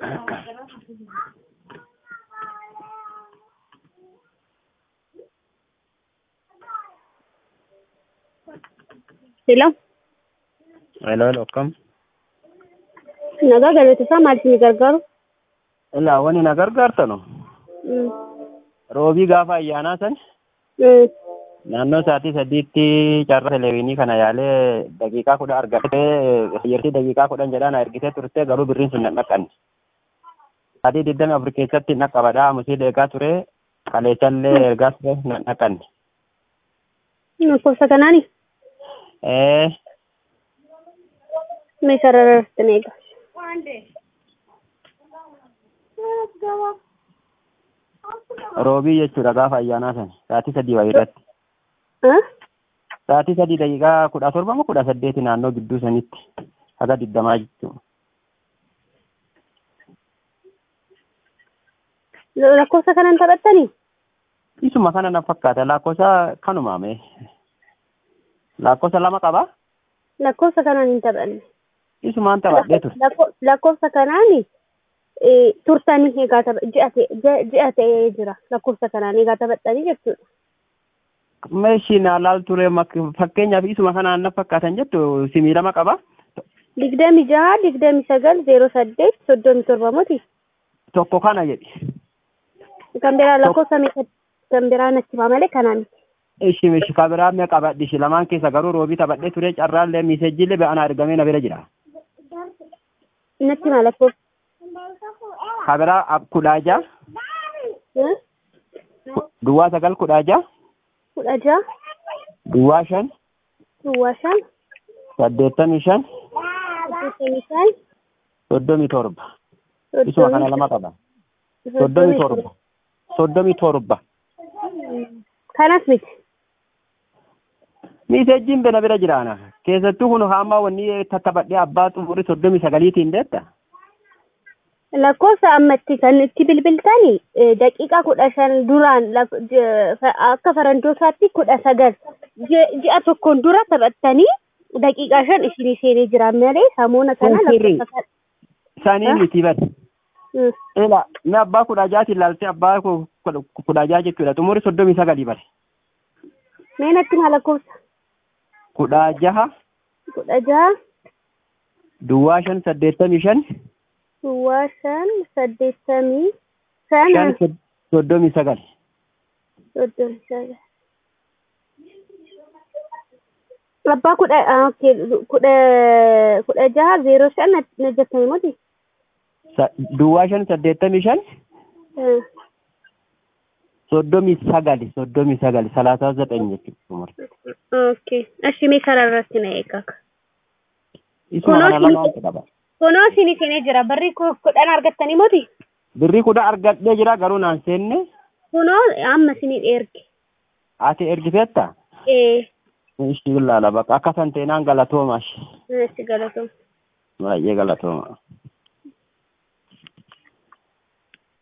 Hello. Hello, kam. Nagaa galateessaa maaliif ni gargaaru? Ilaa wani na gargaartanu. Roobii gaafa ayyaanaa san naannoo sa'aatii sadiitti carraa televiinii kana yaalee daqiiqaa 10 argatee yertii daqiiqaa 10 jedhaan ergitee turte garuu birriin sun hin dhaqqanne. Sa'aatii 24 keessatti naqqabadhaa musii eegaa ture kaleessallee ergaa ture hin dhaqqanne. Lakkoofsa kanaani? Mee sararratti na eegaa. Roobii jechuudha gaafa ayyaanaa san sa'aatii 3 wayiirratti. Sa'aatii 3 daqiiqaa 17 moo 18 naannoo gidduu sanitti haga 20 jechuudha. Lakkoofsa kanaan taphattanii? Isuma kana na fakkaata lakkoofsa kanumaame. Lakkoofsa 2 qaba? Lakkoofsa kanaan hin taphanne. Isumaan taphadhee ture. Lakkoofsa kanaan turtanii egaa ji'a ta'ee jira. Lakkoofsa kanaan egaa taphattanii jechuudha. Meeshiin alaal ture fakkeenyaaf isuma kanaan na fakkaatan jettu simii 2 qaba. 26 29 08 37 moti. Tokko kana jedhi. Kan biraa lakkoofsa kan biraa natti hima malee kanaa miti. Ishi kan biraa mee qabadhi ishi lamaan keessa garuu roobii taphadhee ture carraallee miisejjiillee ba'anaa argamee na bira jira. Natti hima lakkoofsa. Kan biraa 16. Duwwaa 9 16. 16. Duwwaa 5. Duwwaa 5. 85. 85. 37. Isuma kana lama qaba. 37. 37. Kanas miti. Miisejjiin bena bira jiraana. Keessattuu kun hamma wanni tattaabadhee abbaa xumurii 39tiin deetta. Lakkoofsa ammatti kan itti bilbiltanii daqiiqaa 15 duraan akka farandootaatti 19 ji'a tokkoon dura taphattanii daqiiqaa 5 isinii seenee jira malee samoona kana lakkoofsa isaanii miti bada. Ela na abbaa 16 ilaaltee abbaa 16 jechuudha xumurii 39 bare. Mee natti maa lakkoofsa? 16. 16. Duwwaa 5 85. Duwwaa 5 85. 39. 39. Abbaa 16 05 na jettanii moti. Duwwaa 5 85. 39 39 jechuudha. Okay. Ashimee sararratti na eegaa. Isuma kana lamaan qaba. Kunoo isinii seenee jira. Birrii 10 argattanii moti? Birrii 10 argadhee jira garuu naan seenne. Kunoo amma isinii erge. Ati ergiteetta? Ishi ilaala bakka akka san ta'inaan galatoomaa. Ishi galatooma. Baay'ee galatooma.